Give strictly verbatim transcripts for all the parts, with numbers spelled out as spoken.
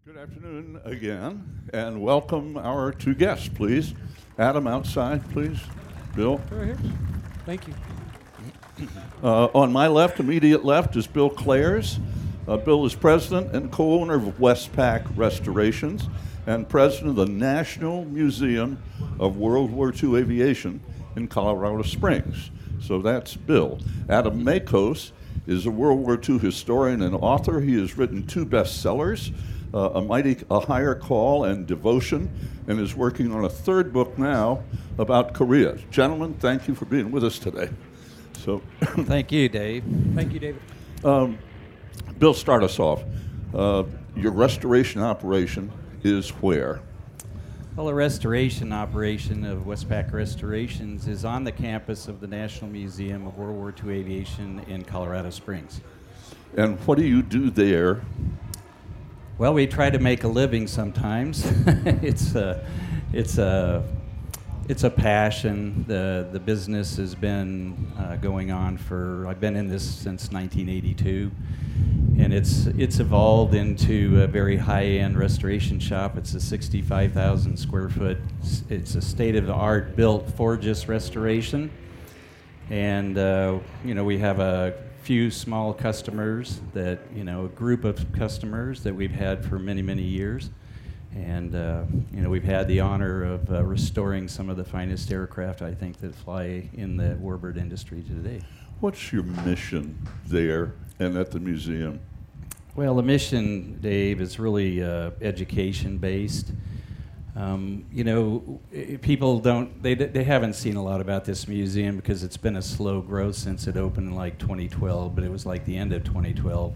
Good afternoon again, and welcome our two guests, please. Adam, outside, please. Bill. Right here. Thank you. Uh, on my left, immediate left, is Bill Clares. Uh, Bill is president and co-owner of Westpac Restorations and president of the National Museum of World War Two Aviation in Colorado Springs. So that's Bill. Adam Makos is a World War Two historian and author. He has written two bestsellers, uh, A Mighty A Higher Call and Devotion, and is working on a third book now about Korea. Gentlemen, thank you for being with us today. So, Thank you, Dave. Thank you, David. um, Bill, start us off. Uh, your restoration operation is where? Well, the restoration operation of Westpac Restorations is on the campus of the National Museum of World War Two Aviation in Colorado Springs. And what do you do there? Well, we try to make a living sometimes. it's a, it's a, it's a passion. The the business has been uh, going on for. I've been in this since nineteen eighty-two, and it's it's evolved into a very high-end restoration shop. It's a sixty-five thousand square foot. It's a state-of-the-art built for just restoration, and uh, you know we have a few small customers that, you know, a group of customers that we've had for many, many years. And, uh, you know, we've had the honor of uh, restoring some of the finest aircraft, I think, that fly in the warbird industry today. What's your mission there and at the museum? Well, the mission, Dave, is really uh, education-based. Um, you know, I- people don't, they, d- they haven't seen a lot about this museum because it's been a slow growth since it opened in like twenty twelve, but it was like the end of twenty twelve.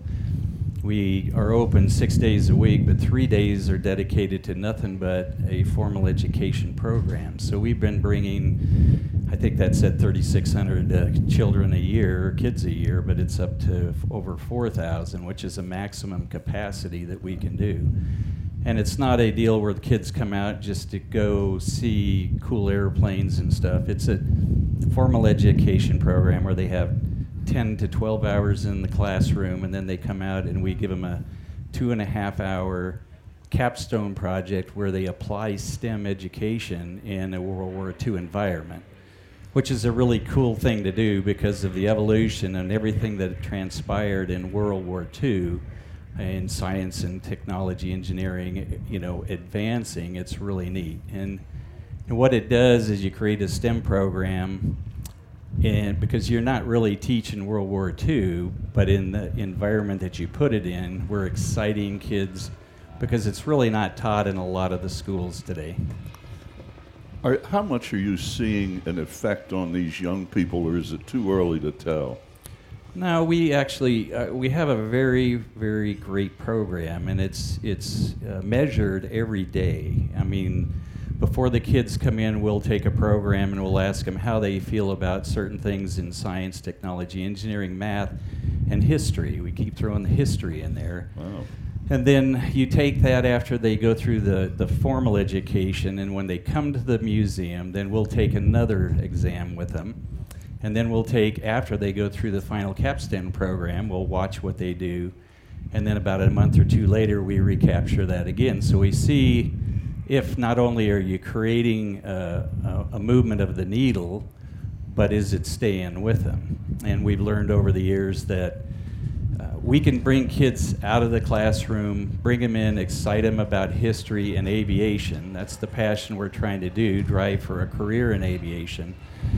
We are open six days a week, but three days are dedicated to nothing but a formal education program. So we've been bringing, I think that's at thirty-six hundred uh, children a year, or kids a year, but it's up to f- over four thousand, which is a maximum capacity that we can do. And it's not a deal where the kids come out just to go see cool airplanes and stuff. It's a formal education program where they have ten to twelve hours in the classroom, and then they come out and we give them a two and a half hour capstone project where they apply STEM education in a World War Two environment, which is a really cool thing to do because of the evolution and everything that transpired in World War Two. In science and technology, engineering, you know, advancing. It's really neat. And, and what it does is you create a STEM program, and because you're not really teaching World War Two, but in the environment that you put it in, we're exciting kids because it's really not taught in a lot of the schools today. Are, how much are you seeing an effect on these young people, or is it too early to tell? No, we actually uh, we have a very very great program, and it's it's uh, measured every day. I mean, before the kids come in, we'll take a program and we'll ask them how they feel about certain things in science, technology, engineering, math, and history. We keep throwing the history in there. Wow. And then you take that after they go through the, the formal education, and when they come to the museum, then we'll take another exam with them. And then we'll take, after they go through the final capstone program, we'll watch what they do. And then about a month or two later, we recapture that again. So we see if not only are you creating a, a, a movement of the needle, but is it staying with them? And we've learned over the years that uh, we can bring kids out of the classroom, bring them in, excite them about history and aviation. That's the passion we're trying to do, drive for a career in aviation.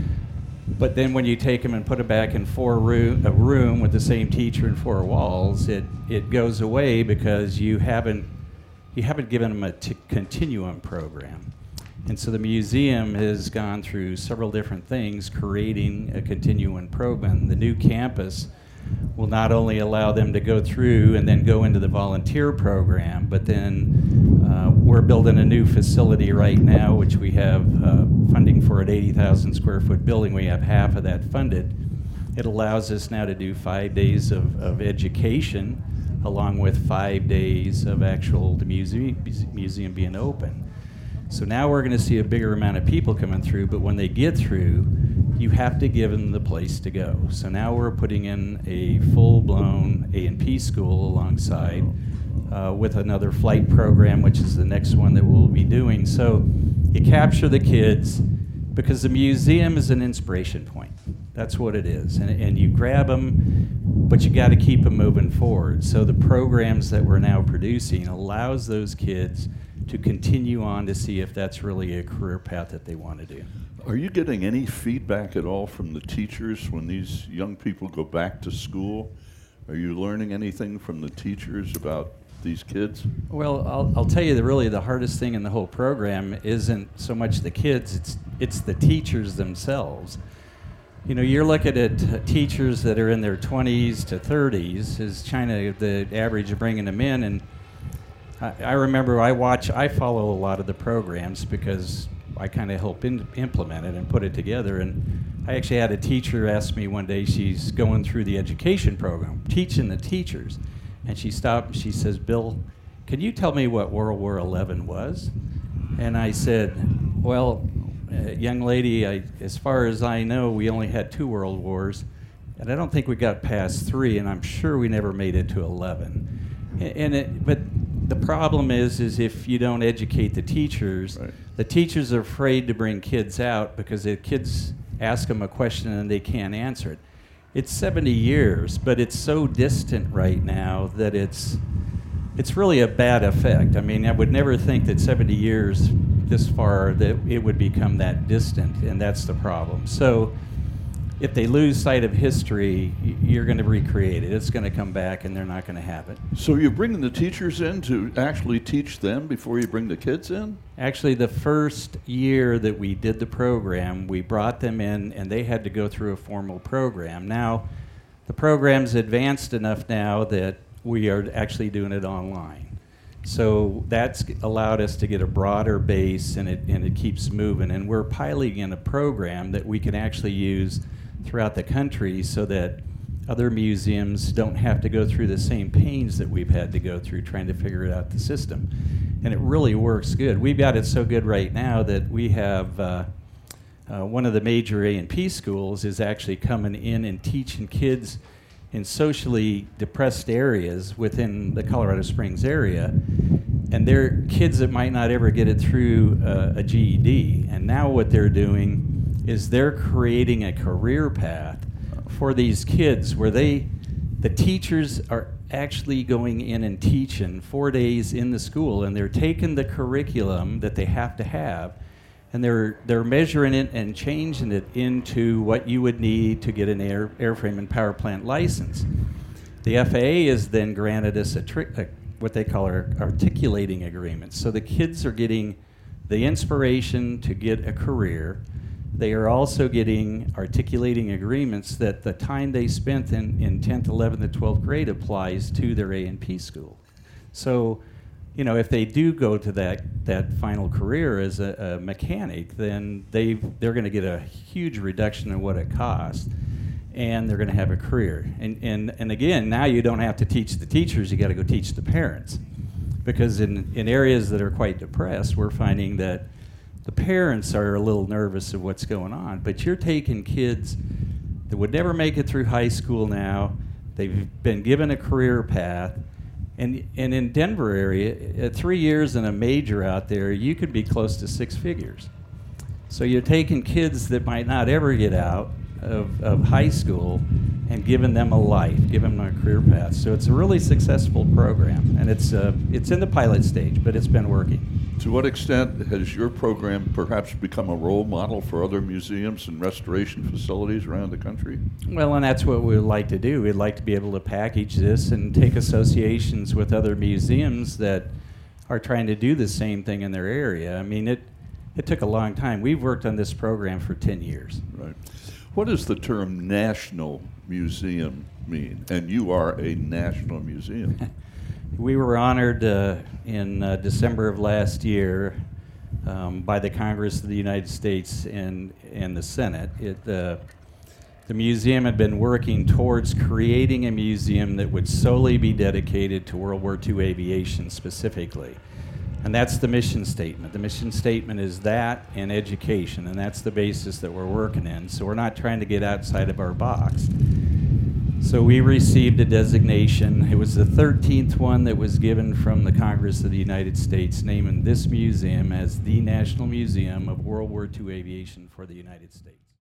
But then when you take them and put them back in four room, a room with the same teacher and four walls, it, it goes away because you haven't you haven't given them a t- continuum program. And so the museum has gone through several different things creating a continuum program. The new campus will not only allow them to go through and then go into the volunteer program, but then uh, we're building a new facility right now, which we have uh, funding for an eighty thousand square foot building. We have half of that funded. It allows us now to do five days of, of education along with five days of actual the museum, museum being open. So now we're going to see a bigger amount of people coming through, but when they get through, you have to give them the place to go. So now we're putting in a full-blown A and P school alongside. uh, with another flight program, which is the next one that we'll be doing. So you capture the kids because the museum is an inspiration point. That's what it is. And, and you grab them, but you got to keep them moving forward. So the programs that we're now producing allows those kids to continue on to see if that's really a career path that they want to do. Are you getting any feedback at all from the teachers when these young people go back to school? Are you learning anything from the teachers about these kids? Well, I'll, I'll tell you that really the hardest thing in the whole program isn't so much the kids, it's, it's the teachers themselves. You know, you're looking at uh, teachers that are in their twenties to thirties, is China the average of bringing them in, and I, I remember I watch, I follow a lot of the programs because I kind of help in, implement it and put it together. And I actually had a teacher ask me one day, she's going through the education program, teaching the teachers. And she stopped and she says, "Bill, can you tell me what World War Eleven was?" And I said, "Well, uh, young lady, I, as far as I know, we only had two world wars. And I don't think we got past three, and I'm sure we never made it to eleven. And it, but the problem is, is if you don't educate the teachers, right. The teachers are afraid to bring kids out because the kids ask them a question and they can't answer it. It's seventy years, but it's so distant right now that it's it's really a bad effect. I mean, I would never think that seventy years this far that it would become that distant, and that's the problem. So if they lose sight of history, you're going to recreate it. It's going to come back, and they're not going to have it. So you're bringing the teachers in to actually teach them before you bring the kids in? Actually, the first year that we did the program, we brought them in, and they had to go through a formal program. Now, the program's advanced enough now that we are actually doing it online. So that's allowed us to get a broader base, and it, and it keeps moving. And we're piloting in a program that we can actually use throughout the country so that other museums don't have to go through the same pains that we've had to go through trying to figure out the system. And it really works good. We've got it so good right now that we have uh, uh, one of the major A and P schools is actually coming in and teaching kids in socially depressed areas within the Colorado Springs area. And they're kids that might not ever get it through uh, a G E D. And now what they're doing is they're creating a career path for these kids where they, the teachers are actually going in and teaching four days in the school, and they're taking the curriculum that they have to have, and they're they're measuring it and changing it into what you would need to get an air, airframe and power plant license. The F A A has then granted us a, tri- a what they call our articulating agreements. So the kids are getting the inspiration to get a career. They are also getting articulating agreements that the time they spent in, in tenth, eleventh, and twelfth grade applies to their A and P school. So, you know, if they do go to that, that final career as a, a mechanic, then they they're going to get a huge reduction in what it costs, and they're going to have a career. And, and, and again, now you don't have to teach the teachers, you got to go teach the parents. Because in, in areas that are quite depressed, we're finding that the parents are a little nervous of what's going on, but you're taking kids that would never make it through high school now. They've been given a career path. And, and in Denver area, at three years and a major out there, you could be close to six figures. So you're taking kids that might not ever get out of, of high school and giving them a life, giving them a career path. So it's a really successful program, and it's, uh, it's in the pilot stage, but it's been working. To what extent has your program perhaps become a role model for other museums and restoration facilities around the country? Well, and that's what we'd like to do. We'd like to be able to package this and take associations with other museums that are trying to do the same thing in their area. I mean, it, it took a long time. We've worked on this program for ten years. Right. What does the term national museum mean? And you are a national museum. We were honored uh, in uh, December of last year um, by the Congress of the United States and, and the Senate. It, uh, the museum had been working towards creating a museum that would solely be dedicated to World War Two aviation specifically. And that's the mission statement. The mission statement is that and education, and that's the basis that we're working in. So we're not trying to get outside of our box. So we received a designation. It was the thirteenth one that was given from the Congress of the United States, naming this museum as the National Museum of World War Two Aviation for the United States.